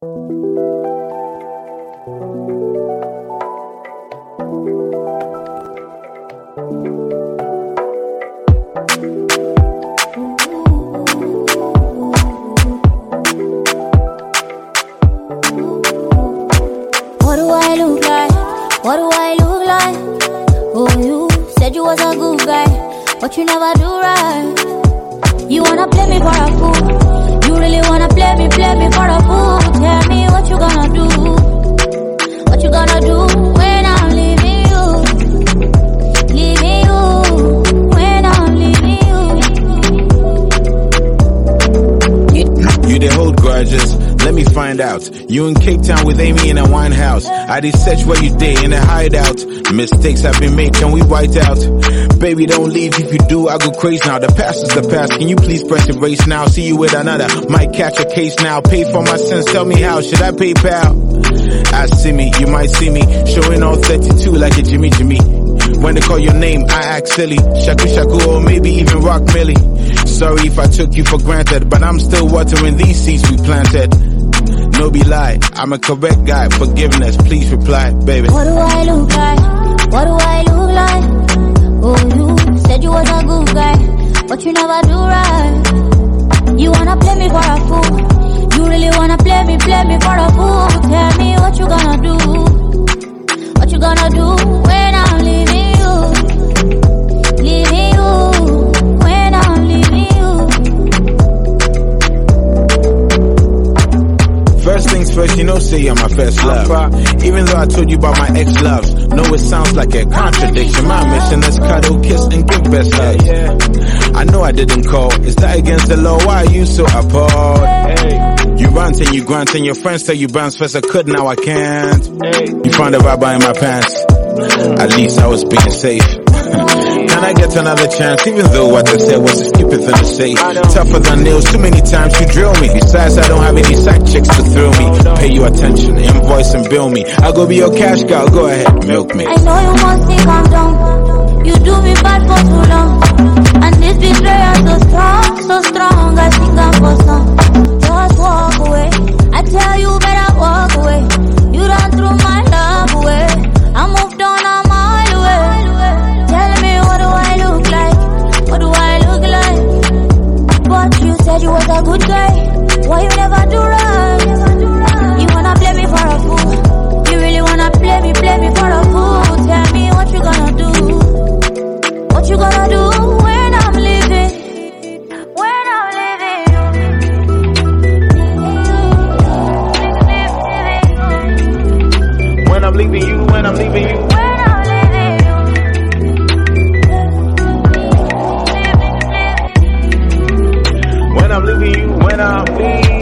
What do I look like? What do I look like? Oh, you said you was a good guy, but you never do right. You wanna play me for a fool? You really wanna play me for a fool? Tell me what you gonna do? What you gonna do when I'm leaving you? Leaving you, when I'm leaving you. You they hold grudges. Let me find out. You in Cape Town with Amy in a wine house. I did search where you day in a hideout. Mistakes have been made, can we white out? Baby, don't leave. If you do, I go crazy now. The past is the past. Can you please press erase now? See you with another. Might catch a case now. Pay for my sins. Tell me how. Should I pay pal? I see me. You might see me. Showing all 32 like a Jimmy. When they call your name, I act silly. Shaku, or maybe even Rock Millie. Sorry if I took you for granted, but I'm still watering these seeds we planted. No be lie, I'm a correct guy. Forgiveness, please reply, baby. What do I look like? What do I look like? Oh, you said you was a good guy, but you never do right. You wanna play me for a fool? You really wanna play me for a fool? Tell me what you gonna do? What you gonna do when I'm leaving you? Leaving you, when I'm leaving you. First things first, you know, say you're my first love. Even though I told you about my ex-loves. No, it sounds like a contradiction. My mission is cuddle, kiss, and give best hugs. I know I didn't call. Is that against the law? Why are you so appalled? You rant and you grunt and your friends tell you bounce first. I could, now I can't. You found a rabbi in my pants. At least I was being safe. Can I get another chance? Even though what I said was a stupid thing to say. Tougher than nails, too many times you drill me. Besides, I don't have any side chicks to thrill me. Pay you attention, invoice and bill me. I'll go be your cash girl, go ahead, milk me. I know you must think I'm dumb. You do me bad for too long. And this betrayal so strong. I think I'm for some. Just walk away. I tell you better walk away. You done threw my love away. I moved on, I'm all away. Tell me what do I look like? What do I look like? But you said you was a good guy. Why you never do right? You wanna play me for a fool? You really wanna play me for a fool? Tell me what you gonna do? What you gonna do when I'm leaving? When I'm leaving When I'm leaving you, when I'm leaving you. When I'm leaving you, when I'm leaving.